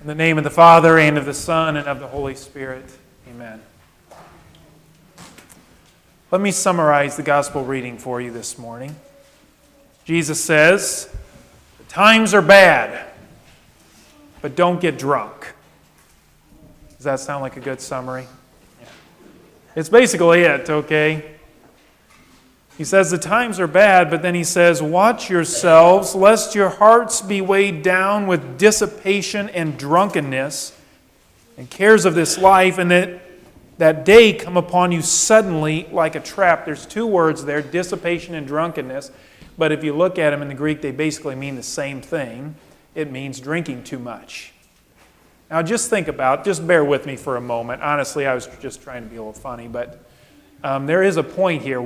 In the name of the Father, and of the Son, and of the Holy Spirit. Amen. Let me summarize the gospel reading for you this morning. Jesus says, "The times are bad, but don't get drunk." Does that sound like a good summary? Yeah. It's basically it, okay? He says the times are bad, but then he says, watch yourselves, lest your hearts be weighed down with dissipation and drunkenness and cares of this life, and that day come upon you suddenly like a trap. There's two words there, dissipation and drunkenness, but if you look at them in the Greek, they basically mean the same thing. It means drinking too much. Now just bear with me for a moment. Honestly, I was just trying to be a little funny, but there is a point here.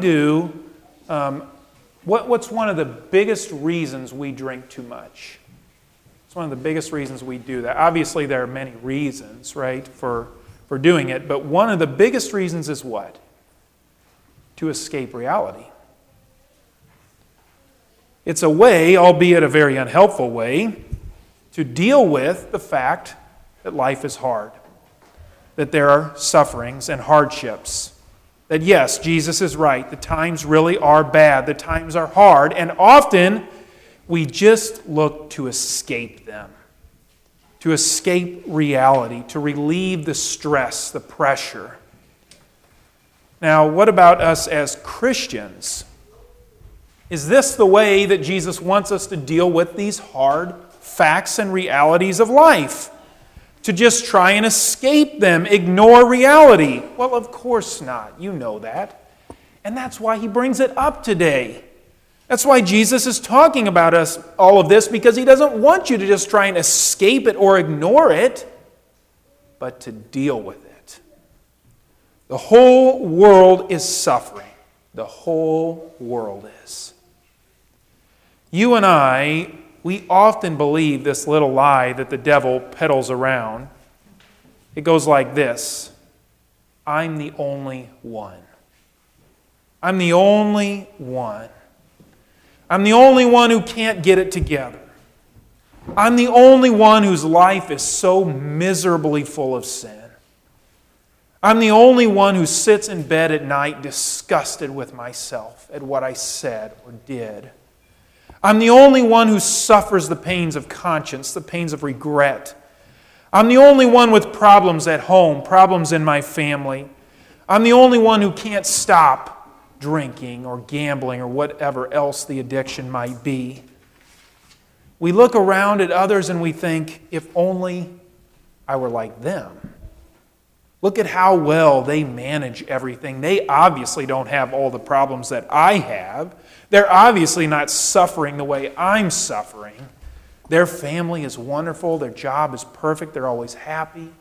What's one of the biggest reasons we drink too much? It's one of the biggest reasons we do that. Obviously, there are many reasons, right, for doing it, but one of the biggest reasons is what? To escape reality. It's a way, albeit a very unhelpful way, to deal with the fact that life is hard, that there are sufferings and hardships. That yes, Jesus is right. The times really are bad. The times are hard. And often we just look to escape them. To escape reality. To relieve the stress, the pressure. Now, what about us as Christians? Is this the way that Jesus wants us to deal with these hard facts and realities of life? To just try and escape them, ignore reality? Well, of course not. You know that. And that's why he brings it up today. That's why Jesus is talking about all of this, because he doesn't want you to just try and escape it or ignore it, but to deal with it. The whole world is suffering. The whole world is. You and I, we often believe this little lie that the devil peddles around. It goes like this: I'm the only one. I'm the only one. I'm the only one who can't get it together. I'm the only one whose life is so miserably full of sin. I'm the only one who sits in bed at night disgusted with myself at what I said or did. I'm the only one who suffers the pains of conscience, the pains of regret. I'm the only one with problems at home, problems in my family. I'm the only one who can't stop drinking or gambling or whatever else the addiction might be. We look around at others and we think, if only I were like them. Look at how well they manage everything. They obviously don't have all the problems that I have. They're obviously not suffering the way I'm suffering. Their family is wonderful. Their job is perfect. They're always happy.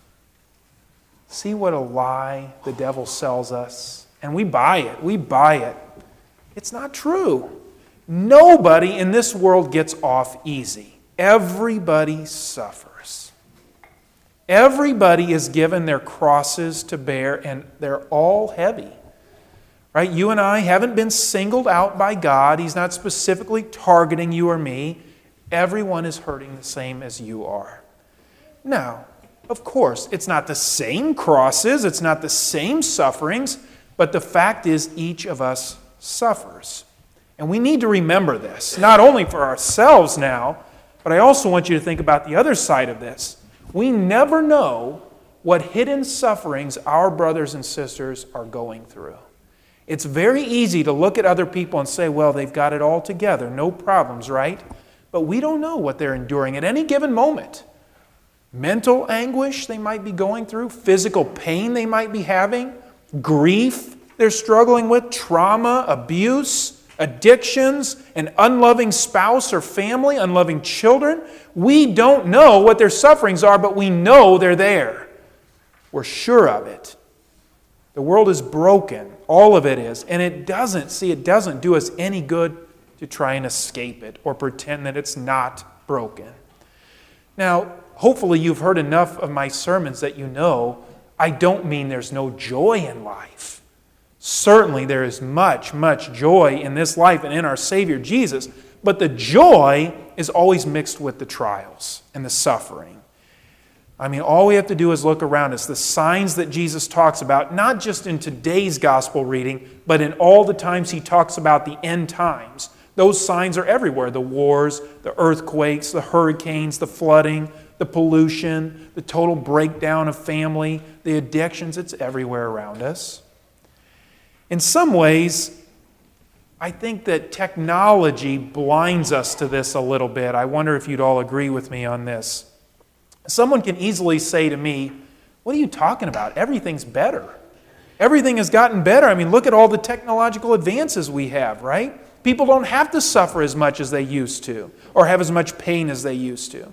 See what a lie the devil sells us? And we buy it. We buy it. It's not true. Nobody in this world gets off easy. Everybody suffers. Everybody is given their crosses to bear, and they're all heavy. Right? You and I haven't been singled out by God. He's not specifically targeting you or me. Everyone is hurting the same as you are. Now, of course, it's not the same crosses, it's not the same sufferings, but the fact is each of us suffers. And we need to remember this, not only for ourselves now, but I also want you to think about the other side of this. We never know what hidden sufferings our brothers and sisters are going through. It's very easy to look at other people and say, well, they've got it all together, no problems, right? But we don't know what they're enduring at any given moment. Mental anguish they might be going through, physical pain they might be having, grief they're struggling with, trauma, abuse, addictions, an unloving spouse or family, unloving children. We don't know what their sufferings are, but we know they're there. We're sure of it. The world is broken. All of it is. And it doesn't do us any good to try and escape it or pretend that it's not broken. Now, hopefully you've heard enough of my sermons that you know I don't mean there's no joy in life. Certainly there is much, much joy in this life and in our Savior Jesus. But the joy is always mixed with the trials and the suffering. I mean, all we have to do is look around us. The signs that Jesus talks about, not just in today's gospel reading, but in all the times he talks about the end times. Those signs are everywhere. The wars, the earthquakes, the hurricanes, the flooding, the pollution, the total breakdown of family, the addictions. It's everywhere around us. In some ways, I think that technology blinds us to this a little bit. I wonder if you'd all agree with me on this. Someone can easily say to me, what are you talking about? Everything's better. Everything has gotten better. I mean, look at all the technological advances we have, right? People don't have to suffer as much as they used to, or have as much pain as they used to.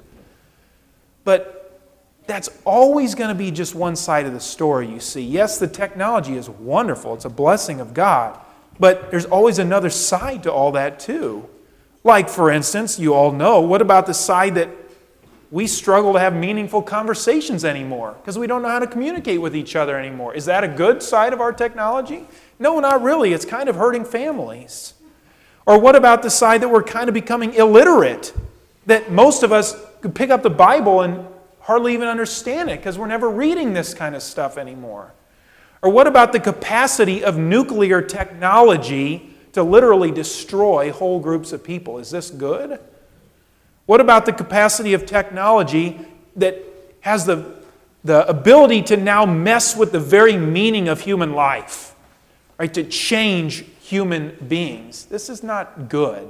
But that's always going to be just one side of the story, you see. Yes, the technology is wonderful. It's a blessing of God. But there's always another side to all that too. Like, for instance, you all know, what about the side that we struggle to have meaningful conversations anymore because we don't know how to communicate with each other anymore? Is that a good side of our technology? No, not really. It's kind of hurting families. Or what about the side that we're kind of becoming illiterate? That most of us could pick up the Bible and hardly even understand it because we're never reading this kind of stuff anymore. Or what about the capacity of nuclear technology to literally destroy whole groups of people? Is this good? What about the capacity of technology that has the ability to now mess with the very meaning of human life, right? To change human beings? This is not good.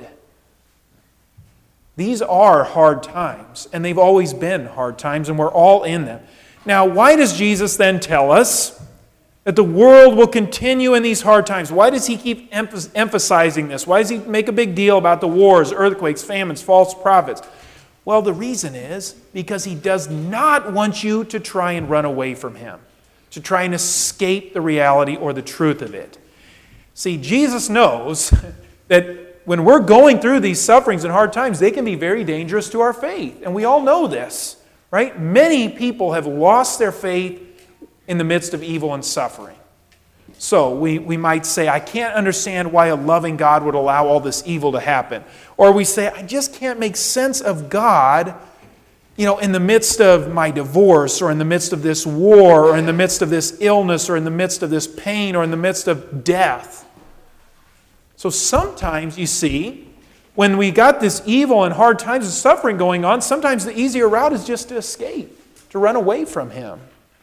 These are hard times, and they've always been hard times, and we're all in them. Now, why does Jesus then tell us that the world will continue in these hard times? Why does he keep emphasizing this? Why does he make a big deal about the wars, earthquakes, famines, false prophets? Well, the reason is because he does not want you to try and run away from him, to try and escape the reality or the truth of it. See, Jesus knows that when we're going through these sufferings and hard times, they can be very dangerous to our faith. And we all know this, right? Many people have lost their faith in the midst of evil and suffering. So we might say, I can't understand why a loving God would allow all this evil to happen. Or we say, I just can't make sense of God, in the midst of my divorce, or in the midst of this war, or in the midst of this illness, or in the midst of this pain, or in the midst of death. So sometimes, you see, when we got this evil and hard times and suffering going on, sometimes the easier route is just to escape, to run away from him.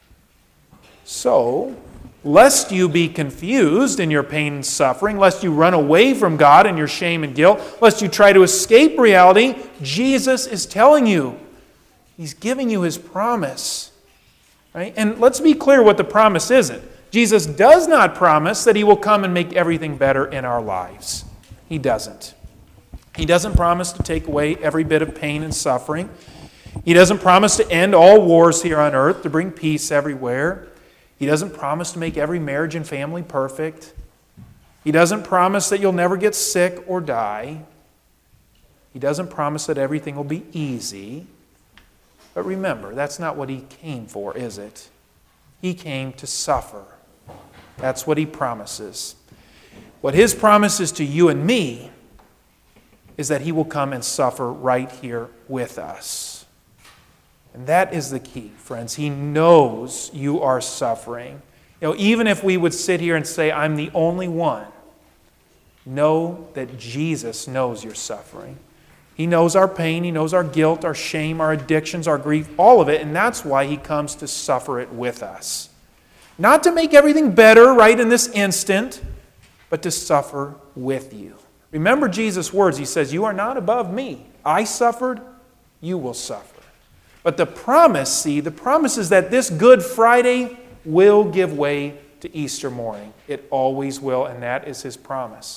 So, lest you be confused in your pain and suffering, lest you run away from God in your shame and guilt, lest you try to escape reality, Jesus is telling you. He's giving you his promise. Right? And let's be clear what the promise isn't. Jesus does not promise that he will come and make everything better in our lives. He doesn't. He doesn't promise to take away every bit of pain and suffering. He doesn't promise to end all wars here on earth, to bring peace everywhere. He doesn't promise to make every marriage and family perfect. He doesn't promise that you'll never get sick or die. He doesn't promise that everything will be easy. But remember, that's not what he came for, is it? He came to suffer. That's what he promises. What his promise is to you and me is that he will come and suffer right here with us. And that is the key, friends. He knows you are suffering. Even if we would sit here and say, I'm the only one, know that Jesus knows your suffering. He knows our pain, he knows our guilt, our shame, our addictions, our grief, all of it, and that's why he comes to suffer it with us. Not to make everything better right in this instant, but to suffer with you. Remember Jesus' words. He says, you are not above me. I suffered, you will suffer. But the promise is that this Good Friday will give way to Easter morning. It always will, and that is his promise.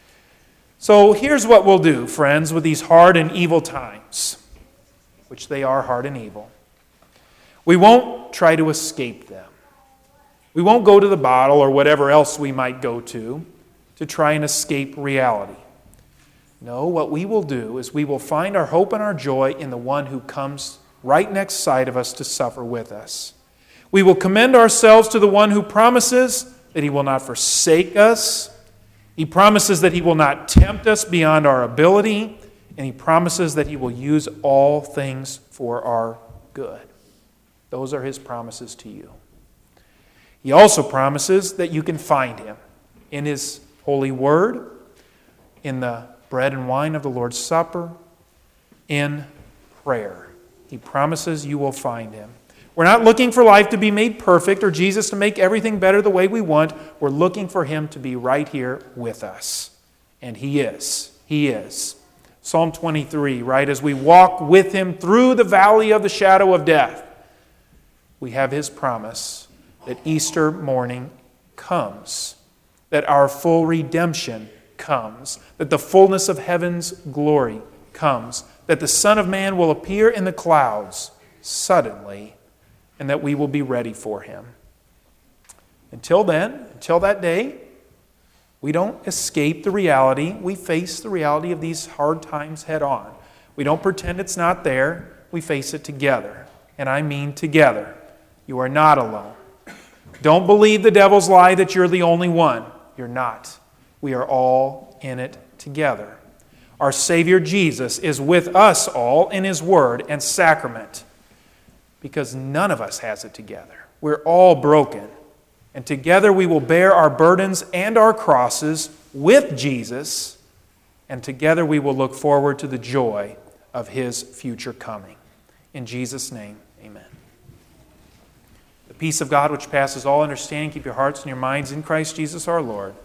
So here's what we'll do, friends, with these hard and evil times, which they are hard and evil. We won't try to escape them. We won't go to the bottle or whatever else we might go to try and escape reality. No, what we will do is we will find our hope and our joy in the one who comes right next side of us to suffer with us. We will commend ourselves to the one who promises that he will not forsake us, He promises that He will not tempt us beyond our ability, and He promises that He will use all things for our good. Those are His promises to you. He also promises that you can find Him in His holy word, in the bread and wine of the Lord's Supper, in prayer. He promises you will find Him. We're not looking for life to be made perfect or Jesus to make everything better the way we want. We're looking for Him to be right here with us. And He is. He is. Psalm 23, right? As we walk with Him through the valley of the shadow of death, we have His promise that Easter morning comes, that our full redemption comes, that the fullness of heaven's glory comes, that the Son of Man will appear in the clouds suddenly, and that we will be ready for Him. Until then, until that day, we don't escape the reality. We face the reality of these hard times head on. We don't pretend it's not there. We face it together. And I mean together. You are not alone. Don't believe the devil's lie that you're the only one. You're not. We are all in it together. Our Savior Jesus is with us all in His word and sacrament, because none of us has it together. We're all broken. And together we will bear our burdens and our crosses with Jesus, and together we will look forward to the joy of His future coming. In Jesus' name, amen. The peace of God which passes all understanding, keep your hearts and your minds in Christ Jesus our Lord.